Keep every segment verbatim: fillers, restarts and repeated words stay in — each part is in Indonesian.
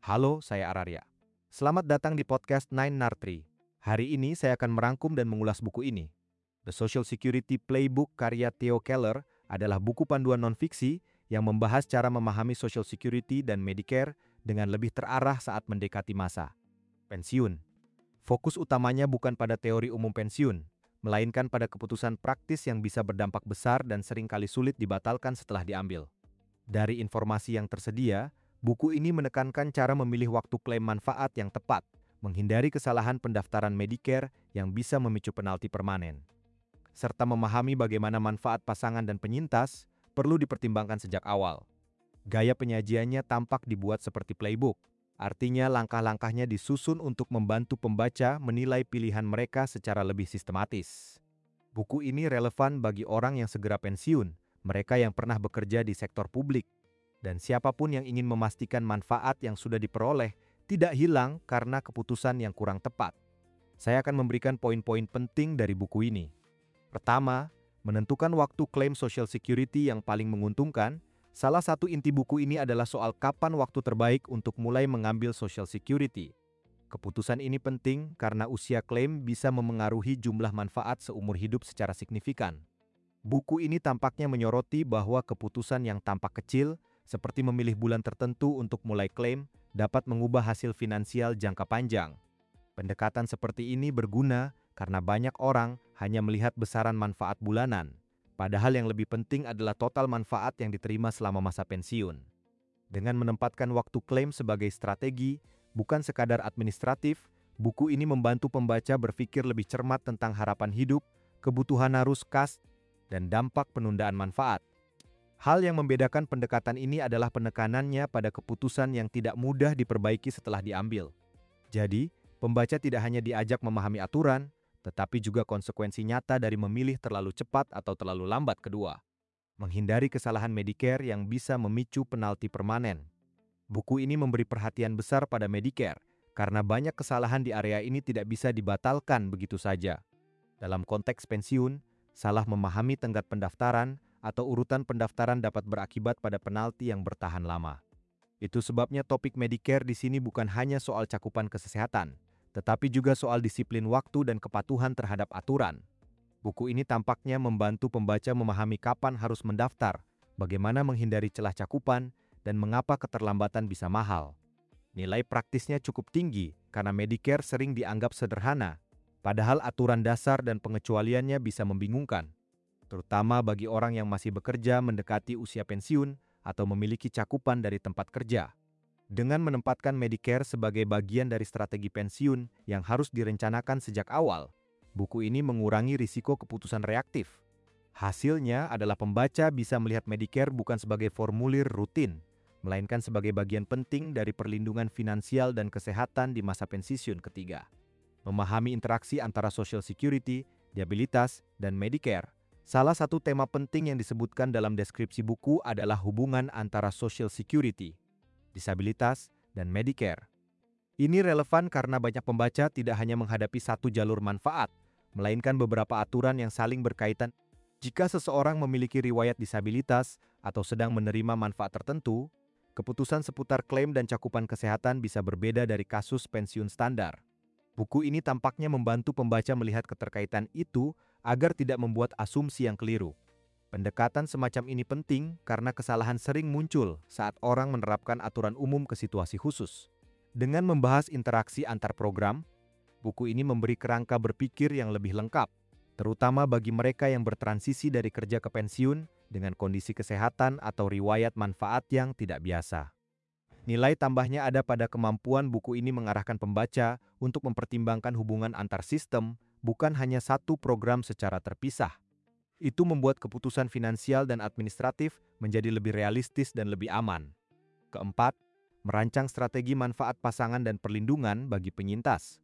Halo, saya Araria. Selamat datang di podcast Nine Nartri. Hari ini saya akan merangkum dan mengulas buku ini. The Social Security Playbook karya Theo Keller adalah buku panduan non-fiksi yang membahas cara memahami Social Security dan Medicare dengan lebih terarah saat mendekati masa pensiun. Fokus utamanya bukan pada teori umum pensiun, melainkan pada keputusan praktis yang bisa berdampak besar dan seringkali sulit dibatalkan setelah diambil. Dari informasi yang tersedia, buku ini menekankan cara memilih waktu klaim manfaat yang tepat, menghindari kesalahan pendaftaran Medicare yang bisa memicu penalti permanen, serta memahami bagaimana manfaat pasangan dan penyintas perlu dipertimbangkan sejak awal. Gaya penyajiannya tampak dibuat seperti playbook, artinya langkah-langkahnya disusun untuk membantu pembaca menilai pilihan mereka secara lebih sistematis. Buku ini relevan bagi orang yang segera pensiun, mereka yang pernah bekerja di sektor publik, dan siapapun yang ingin memastikan manfaat yang sudah diperoleh tidak hilang karena keputusan yang kurang tepat. Saya akan memberikan poin-poin penting dari buku ini. Pertama, menentukan waktu klaim Social Security yang paling menguntungkan. Salah satu inti buku ini adalah soal kapan waktu terbaik untuk mulai mengambil Social Security. Keputusan ini penting karena usia klaim bisa memengaruhi jumlah manfaat seumur hidup secara signifikan. Buku ini tampaknya menyoroti bahwa keputusan yang tampak kecil, seperti memilih bulan tertentu untuk mulai klaim, dapat mengubah hasil finansial jangka panjang. Pendekatan seperti ini berguna karena banyak orang hanya melihat besaran manfaat bulanan, padahal yang lebih penting adalah total manfaat yang diterima selama masa pensiun. Dengan menempatkan waktu klaim sebagai strategi, bukan sekadar administratif, buku ini membantu pembaca berpikir lebih cermat tentang harapan hidup, kebutuhan arus kas, dan dampak penundaan manfaat. Hal yang membedakan pendekatan ini adalah penekanannya pada keputusan yang tidak mudah diperbaiki setelah diambil. Jadi, pembaca tidak hanya diajak memahami aturan, tetapi juga konsekuensi nyata dari memilih terlalu cepat atau terlalu lambat kedua. Menghindari kesalahan Medicare yang bisa memicu penalti permanen. Buku ini memberi perhatian besar pada Medicare, karena banyak kesalahan di area ini tidak bisa dibatalkan begitu saja. Dalam konteks pensiun, salah memahami tenggat pendaftaran atau urutan pendaftaran dapat berakibat pada penalti yang bertahan lama. Itu sebabnya topik Medicare di sini bukan hanya soal cakupan kesehatan, tetapi juga soal disiplin waktu dan kepatuhan terhadap aturan. Buku ini tampaknya membantu pembaca memahami kapan harus mendaftar, bagaimana menghindari celah cakupan, dan mengapa keterlambatan bisa mahal. Nilai praktisnya cukup tinggi karena Medicare sering dianggap sederhana, padahal aturan dasar dan pengecualiannya bisa membingungkan, terutama bagi orang yang masih bekerja mendekati usia pensiun atau memiliki cakupan dari tempat kerja. Dengan menempatkan Medicare sebagai bagian dari strategi pensiun yang harus direncanakan sejak awal, buku ini mengurangi risiko keputusan reaktif. Hasilnya adalah pembaca bisa melihat Medicare bukan sebagai formulir rutin, melainkan sebagai bagian penting dari perlindungan finansial dan kesehatan di masa pensiun ketiga. Memahami interaksi antara Social Security, disabilitas, dan Medicare. Salah satu tema penting yang disebutkan dalam deskripsi buku adalah hubungan antara Social Security, disabilitas, dan Medicare. Ini relevan karena banyak pembaca tidak hanya menghadapi satu jalur manfaat, melainkan beberapa aturan yang saling berkaitan. Jika seseorang memiliki riwayat disabilitas atau sedang menerima manfaat tertentu, keputusan seputar klaim dan cakupan kesehatan bisa berbeda dari kasus pensiun standar. Buku ini tampaknya membantu pembaca melihat keterkaitan itu agar tidak membuat asumsi yang keliru. Pendekatan semacam ini penting karena kesalahan sering muncul saat orang menerapkan aturan umum ke situasi khusus. Dengan membahas interaksi antar program, buku ini memberi kerangka berpikir yang lebih lengkap, terutama bagi mereka yang bertransisi dari kerja ke pensiun dengan kondisi kesehatan atau riwayat manfaat yang tidak biasa. Nilai tambahnya ada pada kemampuan buku ini mengarahkan pembaca untuk mempertimbangkan hubungan antar sistem, bukan hanya satu program secara terpisah. Itu membuat keputusan finansial dan administratif menjadi lebih realistis dan lebih aman. Keempat, merancang strategi manfaat pasangan dan perlindungan bagi penyintas.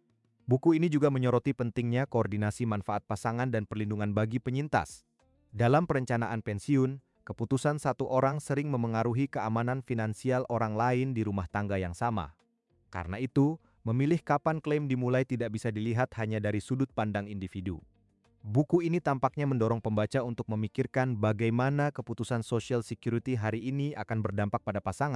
Buku ini juga menyoroti pentingnya koordinasi manfaat pasangan dan perlindungan bagi penyintas. Dalam perencanaan pensiun, keputusan satu orang sering memengaruhi keamanan finansial orang lain di rumah tangga yang sama. Karena itu, memilih kapan klaim dimulai tidak bisa dilihat hanya dari sudut pandang individu. Buku ini tampaknya mendorong pembaca untuk memikirkan bagaimana keputusan Social Security hari ini akan berdampak pada pasangan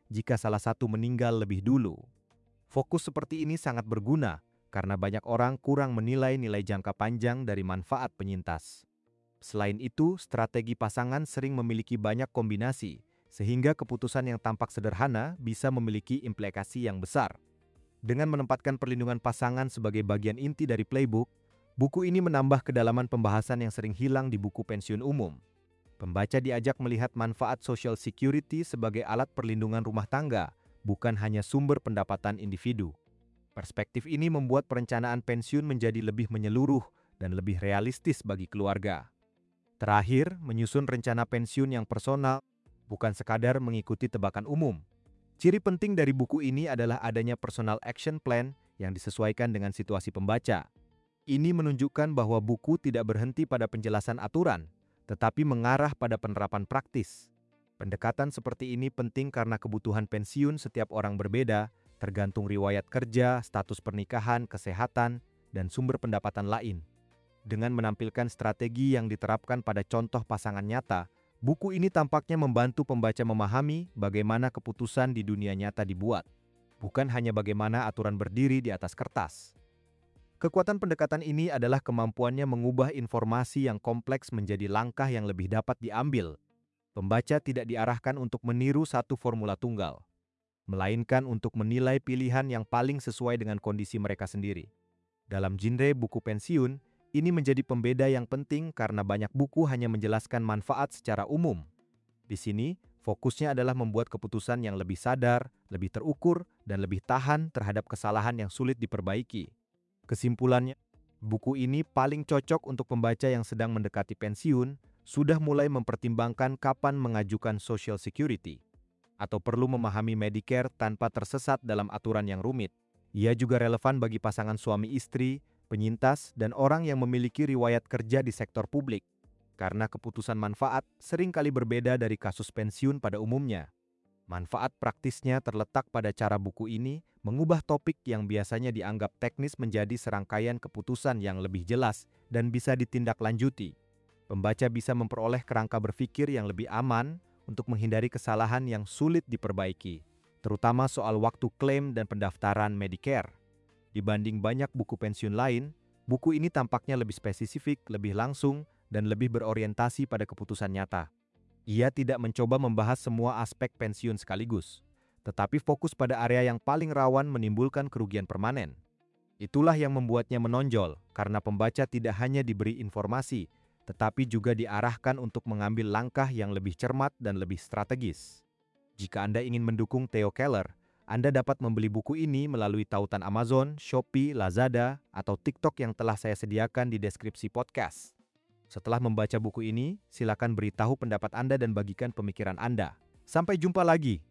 jika salah satu meninggal lebih dulu. Fokus seperti ini sangat berguna karena banyak orang kurang menilai nilai jangka panjang dari manfaat penyintas. Selain itu, strategi pasangan sering memiliki banyak kombinasi, sehingga keputusan yang tampak sederhana bisa memiliki implikasi yang besar. Dengan menempatkan perlindungan pasangan sebagai bagian inti dari playbook, buku ini menambah kedalaman pembahasan yang sering hilang di buku pensiun umum. Pembaca diajak melihat manfaat Social Security sebagai alat perlindungan rumah tangga, bukan hanya sumber pendapatan individu. Perspektif ini membuat perencanaan pensiun menjadi lebih menyeluruh dan lebih realistis bagi keluarga. Terakhir, menyusun rencana pensiun yang personal, bukan sekadar mengikuti tebakan umum. Ciri penting dari buku ini adalah adanya personal action plan yang disesuaikan dengan situasi pembaca. Ini menunjukkan bahwa buku tidak berhenti pada penjelasan aturan, tetapi mengarah pada penerapan praktis. Pendekatan seperti ini penting karena kebutuhan pensiun setiap orang berbeda, tergantung riwayat kerja, status pernikahan, kesehatan, dan sumber pendapatan lain. Dengan menampilkan strategi yang diterapkan pada contoh pasangan nyata, buku ini tampaknya membantu pembaca memahami bagaimana keputusan di dunia nyata dibuat, bukan hanya bagaimana aturan berdiri di atas kertas. Kekuatan pendekatan ini adalah kemampuannya mengubah informasi yang kompleks menjadi langkah yang lebih dapat diambil. Pembaca tidak diarahkan untuk meniru satu formula tunggal, melainkan untuk menilai pilihan yang paling sesuai dengan kondisi mereka sendiri. Dalam genre buku pensiun, ini menjadi pembeda yang penting karena banyak buku hanya menjelaskan manfaat secara umum. Di sini, fokusnya adalah membuat keputusan yang lebih sadar, lebih terukur, dan lebih tahan terhadap kesalahan yang sulit diperbaiki. Kesimpulannya, buku ini paling cocok untuk pembaca yang sedang mendekati pensiun, sudah mulai mempertimbangkan kapan mengajukan Social Security, atau perlu memahami Medicare tanpa tersesat dalam aturan yang rumit. Ia juga relevan bagi pasangan suami istri, penyintas, dan orang yang memiliki riwayat kerja di sektor publik, karena keputusan manfaat seringkali berbeda dari kasus pensiun pada umumnya. Manfaat praktisnya terletak pada cara buku ini mengubah topik yang biasanya dianggap teknis menjadi serangkaian keputusan yang lebih jelas dan bisa ditindaklanjuti. Pembaca bisa memperoleh kerangka berpikir yang lebih aman untuk menghindari kesalahan yang sulit diperbaiki, terutama soal waktu klaim dan pendaftaran Medicare. Dibanding banyak buku pensiun lain, buku ini tampaknya lebih spesifik, lebih langsung, dan lebih berorientasi pada keputusan nyata. Ia tidak mencoba membahas semua aspek pensiun sekaligus, tetapi fokus pada area yang paling rawan menimbulkan kerugian permanen. Itulah yang membuatnya menonjol, karena pembaca tidak hanya diberi informasi, tetapi juga diarahkan untuk mengambil langkah yang lebih cermat dan lebih strategis. Jika Anda ingin mendukung Theo Keller, Anda dapat membeli buku ini melalui tautan Amazon, Shopee, Lazada, atau TikTok yang telah saya sediakan di deskripsi podcast. Setelah membaca buku ini, silakan beritahu pendapat Anda dan bagikan pemikiran Anda. Sampai jumpa lagi!